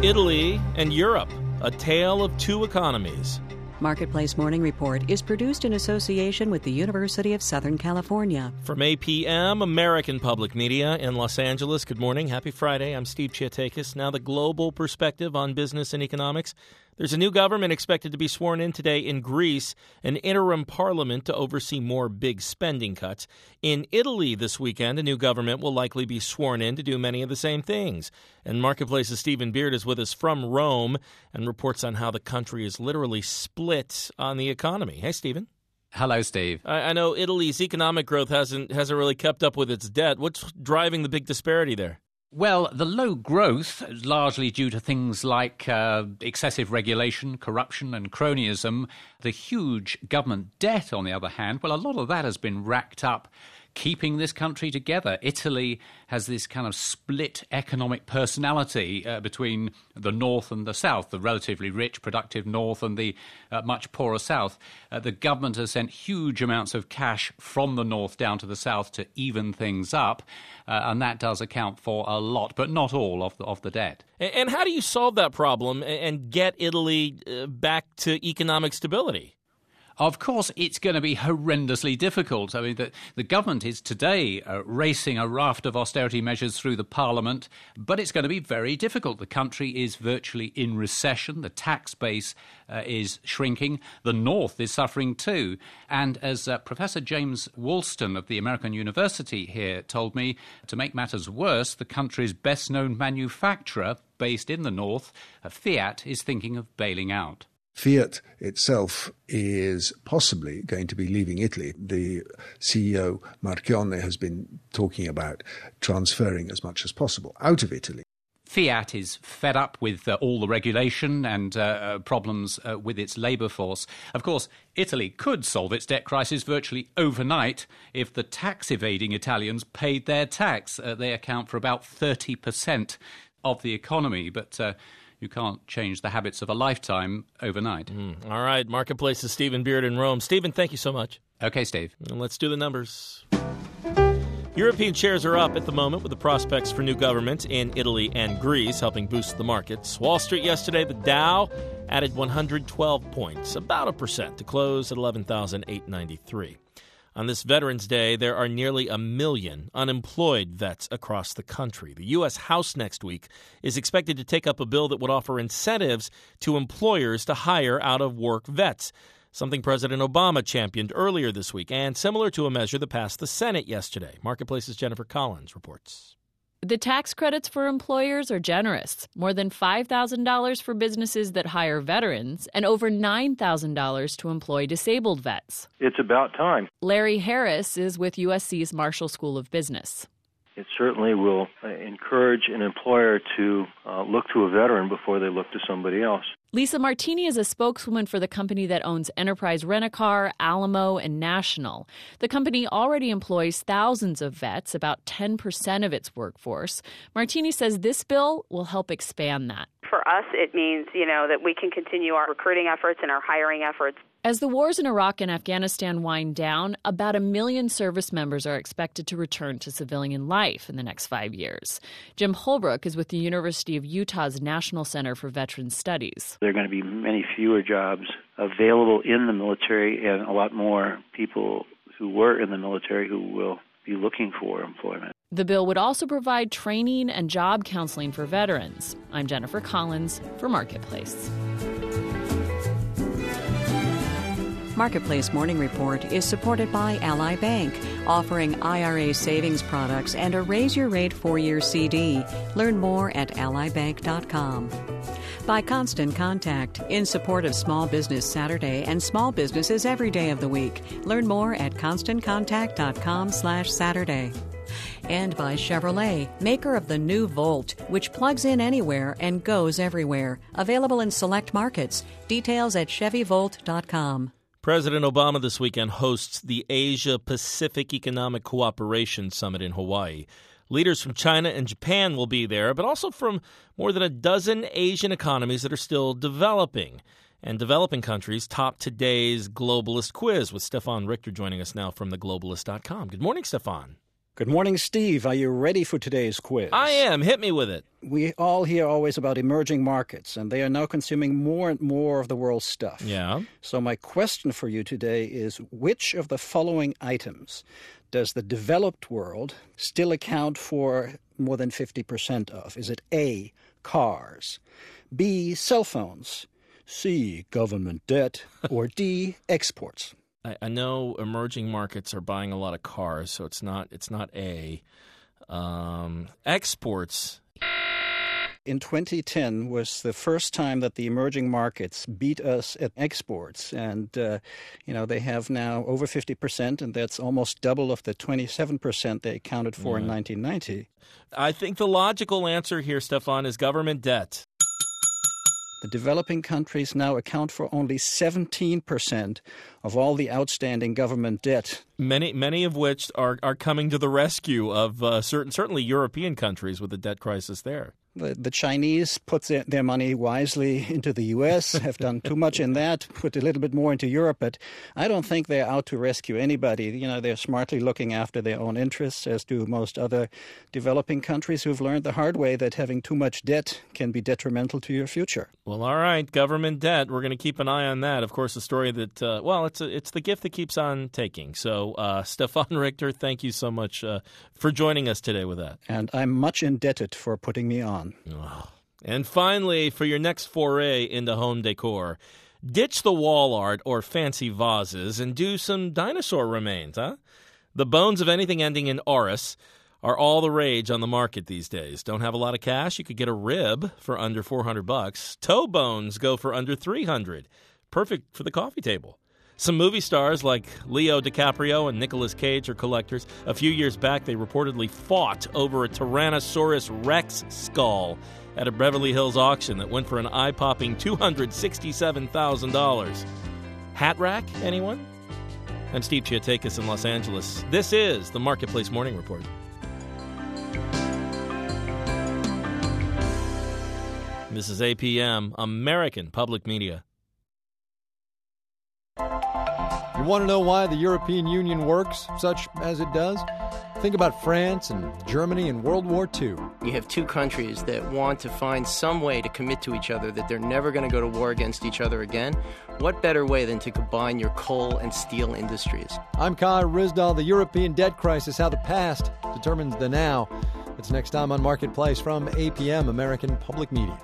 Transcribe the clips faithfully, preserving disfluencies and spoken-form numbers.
Italy and Europe, a tale of two economies. Marketplace Morning Report is produced in association with the University of Southern California. From A P M, American Public Media in Los Angeles. Good morning. Happy Friday. I'm Steve Chiatakis. Now the global perspective on business and economics. There's a new government expected to be sworn in today in Greece, an interim parliament to oversee more big spending cuts. In Italy this weekend, a new government will likely be sworn in to do many of the same things. And Marketplace's Stephen Beard is with us from Rome and reports on how the country is literally split on the economy. Hey, Stephen. Hello, Steve. I, I know Italy's economic growth hasn't hasn't really kept up with its debt. What's driving the big disparity there? Well, the low growth is largely due to things like uh, excessive regulation, corruption and cronyism. The huge government debt, on the other hand, well, a lot of that has been racked up keeping this country together. Italy has this kind of split economic personality uh, between the north and the south, the relatively rich, productive north and the uh, much poorer south. Uh, the government has sent huge amounts of cash from the north down to the south to even things up, uh, and that does account for a lot, but not all, of the, of the debt. And how do you solve that problem and get Italy uh, back to economic stability? Of course, it's going to be horrendously difficult. I mean, the, the government is today uh, racing a raft of austerity measures through the parliament, but it's going to be very difficult. The country is virtually in recession. The tax base uh, is shrinking. The North is suffering too. And as uh, Professor James Woolston of the American University here told me, to make matters worse, the country's best-known manufacturer, based in the North, uh, Fiat, is thinking of bailing out. Fiat itself is possibly going to be leaving Italy. The C E O, Marchionne, has been talking about transferring as much as possible out of Italy. Fiat is fed up with uh, all the regulation and uh, uh, problems uh, with its labour force. Of course, Italy could solve its debt crisis virtually overnight if the tax-evading Italians paid their tax. Uh, they account for about thirty percent of the economy, but Uh, You can't change the habits of a lifetime overnight. Mm. All right. Marketplace's Stephen Beard in Rome. Stephen, thank you so much. Okay, Steve. And let's do the numbers. European shares are up at the moment with the prospects for new government in Italy and Greece helping boost the markets. Wall Street yesterday, the Dow added one hundred twelve points, about a percent, to close at eleven thousand eight hundred ninety-three. On this Veterans Day, there are nearly a million unemployed vets across the country. The U S House next week is expected to take up a bill that would offer incentives to employers to hire out-of-work vets, something President Obama championed earlier this week, and similar to a measure that passed the Senate yesterday. Marketplace's Jennifer Collins reports. The tax credits for employers are generous, more than five thousand dollars for businesses that hire veterans and over nine thousand dollars to employ disabled vets. It's about time. Larry Harris is with U S C's Marshall School of Business. It certainly will encourage an employer to uh, look to a veteran before they look to somebody else. Lisa Martini is a spokeswoman for the company that owns Enterprise Rent-A-Car, Alamo, and National. The company already employs thousands of vets, about ten percent of its workforce. Martini says this bill will help expand that. For us, it means, you know, that we can continue our recruiting efforts and our hiring efforts. As the wars in Iraq and Afghanistan wind down, about a million service members are expected to return to civilian life in the next five years. Jim Holbrook is with the University of Utah's National Center for Veterans Studies. There are going to be many fewer jobs available in the military and a lot more people who were in the military who will be looking for employment. The bill would also provide training and job counseling for veterans. I'm Jennifer Collins for Marketplace. Marketplace Morning Report is supported by Ally Bank, offering I R A savings products and a Raise Your Rate four-year C D. Learn more at ally bank dot com. By Constant Contact, in support of Small Business Saturday and small businesses every day of the week. Learn more at constant contact dot com slash Saturday. And by Chevrolet, maker of the new Volt, which plugs in anywhere and goes everywhere. Available in select markets. Details at chevy volt dot com. President Obama this weekend hosts the Asia-Pacific Economic Cooperation Summit in Hawaii. Leaders from China and Japan will be there, but also from more than a dozen Asian economies that are still developing. And developing countries top today's Globalist quiz with Stefan Richter joining us now from the globalist dot com. Good morning, Stefan. Good morning, Steve. Are you ready for today's quiz? I am. Hit me with it. We all hear always about emerging markets, and they are now consuming more and more of the world's stuff. Yeah. So my question for you today is, which of the following items does the developed world still account for more than fifty percent of? Is it A, cars, B, cell phones, C, government debt, or D, exports? I, I know emerging markets are buying a lot of cars, so it's not it's not A. Um, exports. In twenty ten was the first time that the emerging markets beat us at exports. And, uh, you know, they have now over fifty percent, and that's almost double of the twenty-seven percent they accounted for yeah. in nineteen ninety. I think the logical answer here, Stefan, is government debt. The developing countries now account for only seventeen percent of all the outstanding government debt. Many many of which are, are coming to the rescue of uh, certain certainly European countries with the debt crisis there. The, the Chinese put their, their money wisely into the U S, have done too much in that, put a little bit more into Europe, but I don't think they're out to rescue anybody. You know, they're smartly looking after their own interests, as do most other developing countries who've learned the hard way that having too much debt can be detrimental to your future. Well, all right, government debt. We're going to keep an eye on that. Of course, a story that, uh, well, it's a, it's the gift that keeps on taking. So, uh, Stefan Richter, thank you so much uh, for joining us today with that. And I'm much indebted for putting me on. Oh. And finally, for your next foray into home decor, ditch the wall art or fancy vases and do some dinosaur remains, huh? The bones of anything ending in Oris are all the rage on the market these days. Don't have a lot of cash? You could get a rib for under four hundred bucks. Toe bones go for under three hundred. Perfect for the coffee table. Some movie stars like Leo DiCaprio and Nicolas Cage are collectors. A few years back, they reportedly fought over a Tyrannosaurus Rex skull at a Beverly Hills auction that went for an eye-popping two hundred sixty-seven thousand dollars. Hat rack, anyone? I'm Steve Chiatakis in Los Angeles. This is the Marketplace Morning Report. This is A P M, American Public Media. You want to know why the European Union works such as it does? Think about France and Germany in World War Two. You have two countries that want to find some way to commit to each other that they're never going to go to war against each other again. What better way than to combine your coal and steel industries? I'm Kai Rizdal. The European debt crisis, how the past determines the now. It's next time on Marketplace from A P M, American Public Media.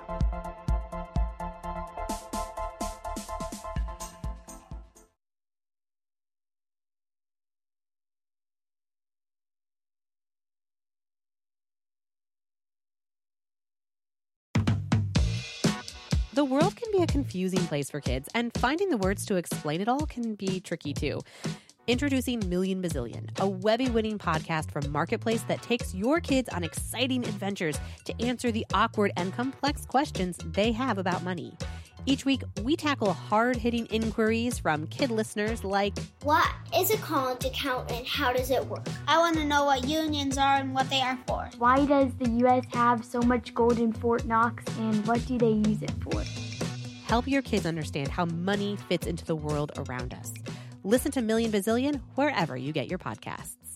The world can be a confusing place for kids, and finding the words to explain it all can be tricky too. Introducing Million Bazillion, a Webby-winning podcast from Marketplace that takes your kids on exciting adventures to answer the awkward and complex questions they have about money. Each week, we tackle hard-hitting inquiries from kid listeners like, what is a college account and how does it work? I want to know what unions are and what they are for. Why does the U S have so much gold in Fort Knox and what do they use it for? Help your kids understand how money fits into the world around us. Listen to Million Bazillion wherever you get your podcasts.